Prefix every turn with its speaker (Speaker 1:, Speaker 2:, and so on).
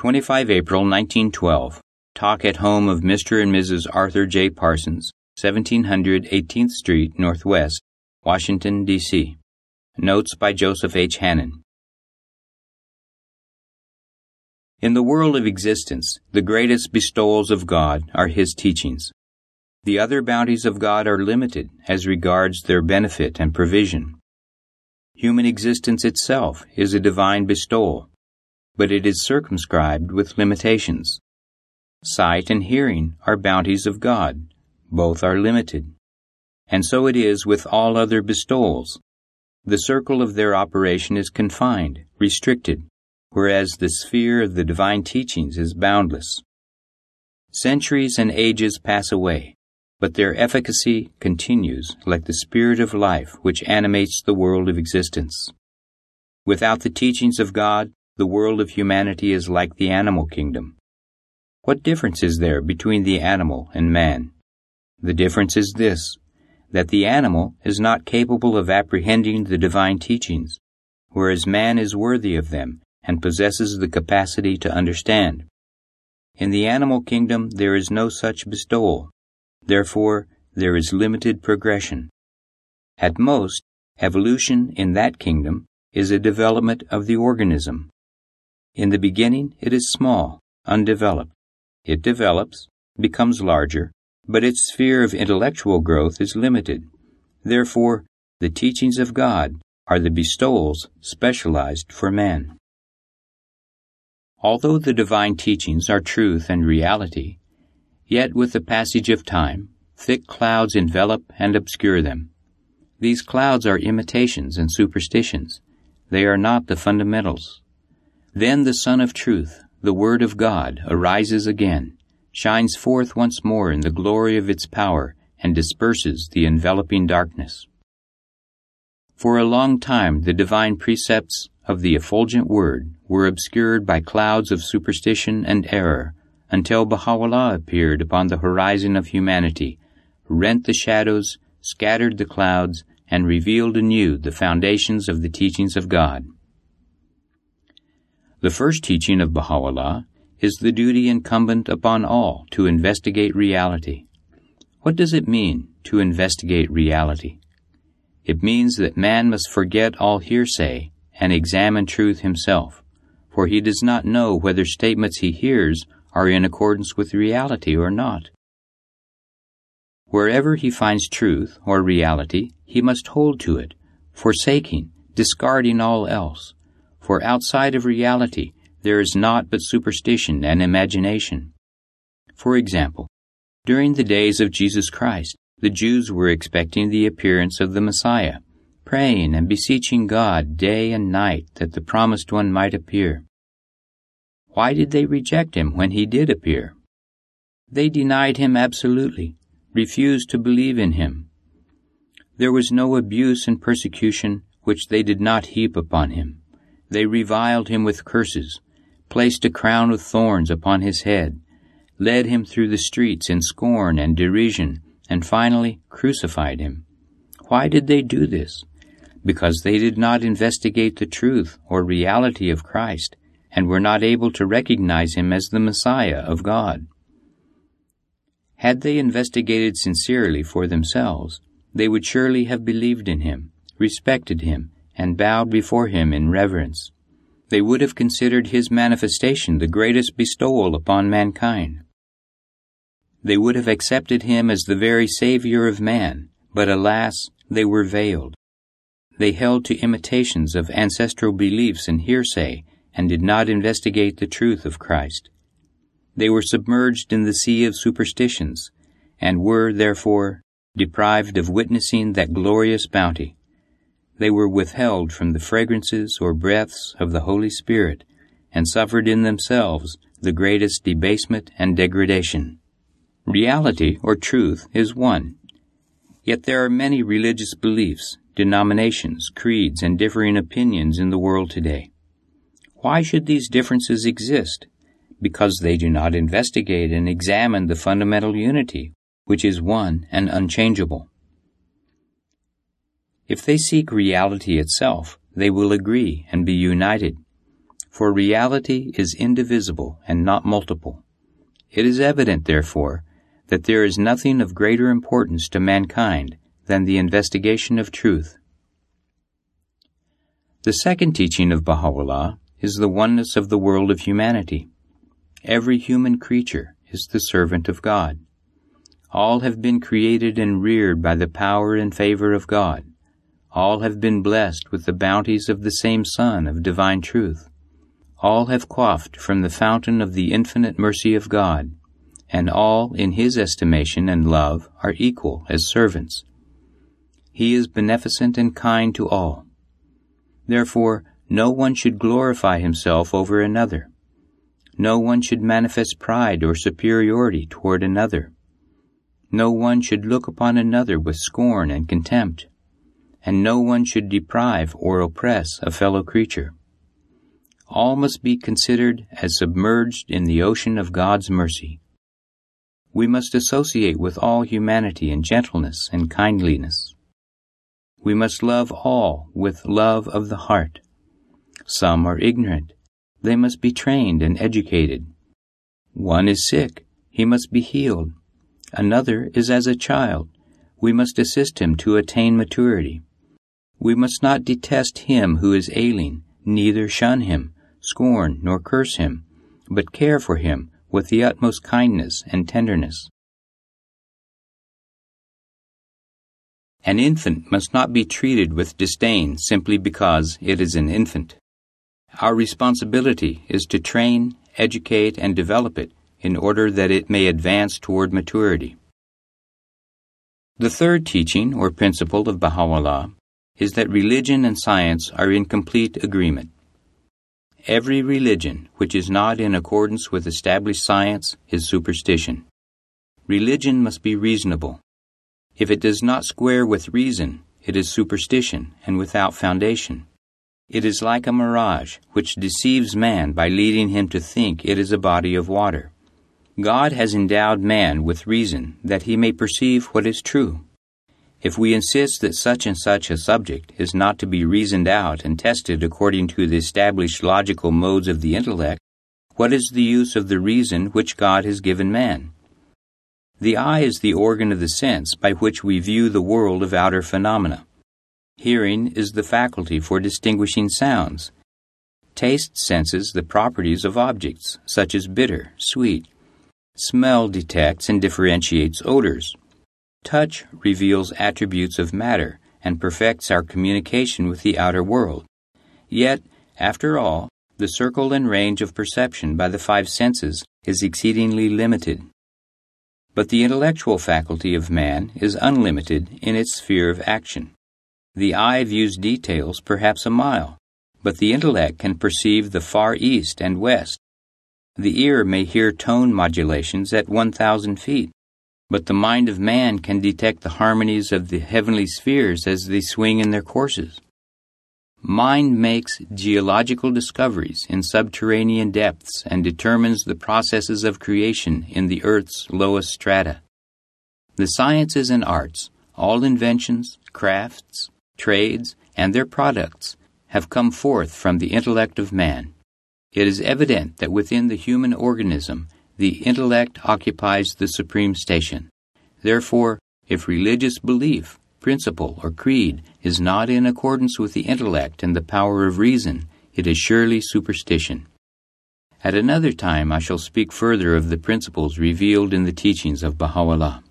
Speaker 1: 25 April 1912. Talk at home of Mr. and Mrs. Arthur J. Parsons, 1700 18th Street, Northwest, Washington, D.C. Notes by Joseph H. Hannon. In the world of existence, the greatest bestowals of God are His teachings. The other bounties of God are limited as regards their benefit and provision. Human existence itself is a divine bestowal, but it is circumscribed with limitations. Sight and hearing are bounties of God. Both are limited. And so it is with all other bestowals. The circle of their operation is confined, restricted, whereas the sphere of the divine teachings is boundless. Centuries and ages pass away, but their efficacy continues like the spirit of life which animates the world of existence. Without the teachings of God, the world of humanity is like the animal kingdom. What difference is there between the animal and man? The difference is this, that the animal is not capable of apprehending the divine teachings, whereas man is worthy of them and possesses the capacity to understand. In the animal kingdom there is no such bestowal. Therefore, there is limited progression. At most, evolution in that kingdom is a development of the organism. In the beginning, it is small, undeveloped. It develops, becomes larger, but its sphere of intellectual growth is limited. Therefore, the teachings of God are the bestowals specialized for man. Although the divine teachings are truth and reality, yet with the passage of time, thick clouds envelop and obscure them. These clouds are imitations and superstitions. They are not the fundamentals. Then the Sun of Truth, the Word of God, arises again, shines forth once more in the glory of its power, and disperses the enveloping darkness. For a long time the divine precepts of the effulgent Word were obscured by clouds of superstition and error, until Baha'u'llah appeared upon the horizon of humanity, rent the shadows, scattered the clouds, and revealed anew the foundations of the teachings of God. The first teaching of Baha'u'llah is the duty incumbent upon all to investigate reality. What does it mean to investigate reality? It means that man must forget all hearsay and examine truth himself, for he does not know whether statements he hears are in accordance with reality or not. Wherever he finds truth or reality, he must hold to it, forsaking, discarding all else. For outside of reality, there is naught but superstition and imagination. For example, during the days of Jesus Christ, the Jews were expecting the appearance of the Messiah, praying and beseeching God day and night that the promised one might appear. Why did they reject him when he did appear? They denied him absolutely, refused to believe in him. There was no abuse and persecution which they did not heap upon him. They reviled him with curses, placed a crown of thorns upon his head, led him through the streets in scorn and derision, and finally crucified him. Why did they do this? Because they did not investigate the truth or reality of Christ, and were not able to recognize him as the Messiah of God. Had they investigated sincerely for themselves, they would surely have believed in him, respected him, and bowed before him in reverence. They would have considered his manifestation the greatest bestowal upon mankind. They would have accepted him as the very Savior of man, but alas, they were veiled. They held to imitations of ancestral beliefs and hearsay, and did not investigate the truth of Christ. They were submerged in the sea of superstitions, and were, therefore, deprived of witnessing that glorious bounty. They were withheld from the fragrances or breaths of the Holy Spirit, and suffered in themselves the greatest debasement and degradation. Reality, or truth, is one. Yet there are many religious beliefs, denominations, creeds, and differing opinions in the world today. Why should these differences exist? Because they do not investigate and examine the fundamental unity, which is one and unchangeable. If they seek reality itself, they will agree and be united. For reality is indivisible and not multiple. It is evident, therefore, that there is nothing of greater importance to mankind than the investigation of truth. The second teaching of Baha'u'llah is the oneness of the world of humanity. Every human creature is the servant of God. All have been created and reared by the power and favor of God. All have been blessed with the bounties of the same Son of divine truth. All have quaffed from the fountain of the infinite mercy of God, and all, in His estimation and love, are equal as servants. He is beneficent and kind to all. Therefore, no one should glorify himself over another. No one should manifest pride or superiority toward another. No one should look upon another with scorn and contempt, and no one should deprive or oppress a fellow creature. All must be considered as submerged in the ocean of God's mercy. We must associate with all humanity in gentleness and kindliness. We must love all with love of the heart. Some are ignorant. They must be trained and educated. One is sick. He must be healed. Another is as a child. We must assist him to attain maturity. We must not detest him who is ailing, neither shun him, scorn, nor curse him, but care for him with the utmost kindness and tenderness. An infant must not be treated with disdain simply because it is an infant. Our responsibility is to train, educate, and develop it in order that it may advance toward maturity. The third teaching or principle of Baha'u'llah is that religion and science are in complete agreement. Every religion which is not in accordance with established science is superstition. Religion must be reasonable. If it does not square with reason, it is superstition and without foundation. It is like a mirage which deceives man by leading him to think it is a body of water. God has endowed man with reason that he may perceive what is true. If we insist that such and such a subject is not to be reasoned out and tested according to the established logical modes of the intellect, what is the use of the reason which God has given man? The eye is the organ of the sense by which we view the world of outer phenomena. Hearing is the faculty for distinguishing sounds. Taste senses the properties of objects, such as bitter, sweet. Smell detects and differentiates odors. Touch reveals attributes of matter and perfects our communication with the outer world. Yet, after all, the circle and range of perception by the five senses is exceedingly limited. But the intellectual faculty of man is unlimited in its sphere of action. The eye views details perhaps a mile, but the intellect can perceive the far east and west. The ear may hear tone modulations at 1,000 feet, but the mind of man can detect the harmonies of the heavenly spheres as they swing in their courses. Mind makes geological discoveries in subterranean depths and determines the processes of creation in the earth's lowest strata. The sciences and arts, all inventions, crafts, trades, and their products have come forth from the intellect of man. It is evident that within the human organism, the intellect occupies the supreme station. Therefore, if religious belief, principle, or creed is not in accordance with the intellect and the power of reason, it is surely superstition. At another time I shall speak further of the principles revealed in the teachings of Baha'u'llah.